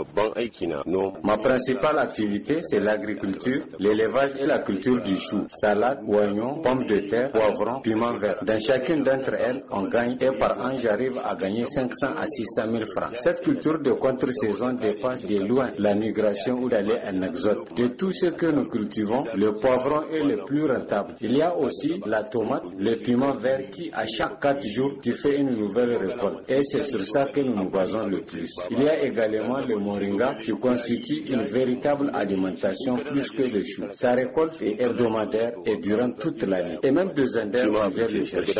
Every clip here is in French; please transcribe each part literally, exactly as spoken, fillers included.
Ma principale activité, c'est l'agriculture, l'élevage et la culture du chou, salade, oignons, pommes de terre, poivrons, piments verts. Dans chacune d'entre elles, on gagne et par an, j'arrive à gagner cinq cents à six cent mille francs. Cette culture de contre-saison dépasse de loin la migration ou d'aller en exode. De tout ce que nous cultivons, le poivron est le plus rentable. Il y a aussi la tomate, le piment vert qui, à chaque quatre jours, tu fais une nouvelle récolte. Et c'est sur ça que nous nous basons le plus. Il y a également le moringa qui constitue une véritable alimentation plus que le chou. Sa récolte est hebdomadaire et durant toute l'année. Et même de Zender, on vient le chercher.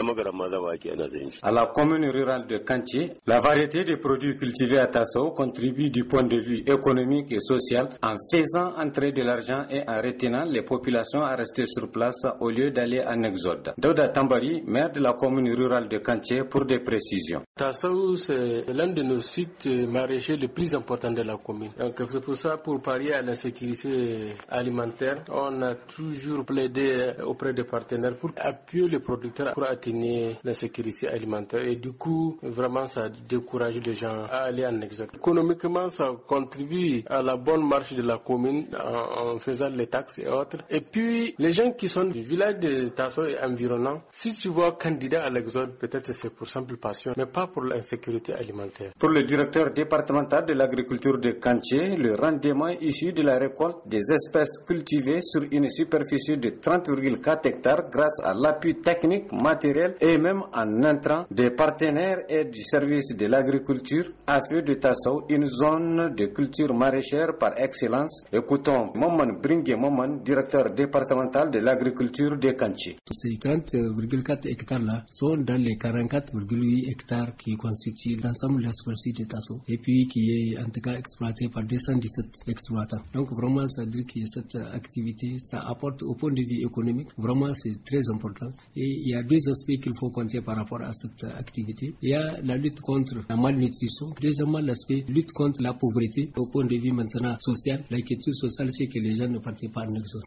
À la commune rurale de Kantié, la variété des produits cultivés à Tassau contribue du point de vue économique et social en faisant entrer de l'argent et en retenant les populations à rester sur place au lieu d'aller en exode. Dauda Tambari, maire de la commune rurale de Kantié, pour des précisions. Tassau, c'est l'un de nos sites maraîchers les plus importants de la commune. Donc c'est pour ça, pour parier à la sécurité alimentaire, on a toujours plaidé auprès des partenaires pour appuyer les producteurs pour atteindre la sécurité alimentaire. Et du coup, vraiment, ça décourage les gens à aller en exode. Économiquement, ça contribue à la bonne marche de la commune en, en faisant les taxes et autres. Et puis, les gens qui sont du village de Tassau et environnant, si tu vois candidat à l'exode, peut-être c'est pour simple passion, mais pas pour l'insécurité alimentaire. Pour le directeur départemental de l'agriculture de Kantié, le rendement issu de la récolte des espèces cultivées sur une superficie de trente virgule quatre hectares grâce à l'appui technique, matériel et même en intrants des partenaires et du service de l'agriculture a fait de Tassau une zone de culture maraîchère par excellence. Écoutons Maman Bringue Maman, directeur départemental de l'agriculture de Kantié. Ces trente virgule quatre hectares-là sont dans les quarante-quatre virgule huit hectares qui constituent l'ensemble de la superficie de Tassau et puis qui est en tout cas exploité par deux cent dix-sept exploitants. Donc vraiment, ça veut dire que cette activité, ça apporte au point de vue économique, vraiment c'est très important. Et il y a deux aspects qu'il faut compter par rapport à cette activité. Il y a la lutte contre la malnutrition. Deuxièmement, l'aspect lutte contre la pauvreté. Au point de vue maintenant social, l'inquiétude sociale, c'est que les gens ne partent pas en exode.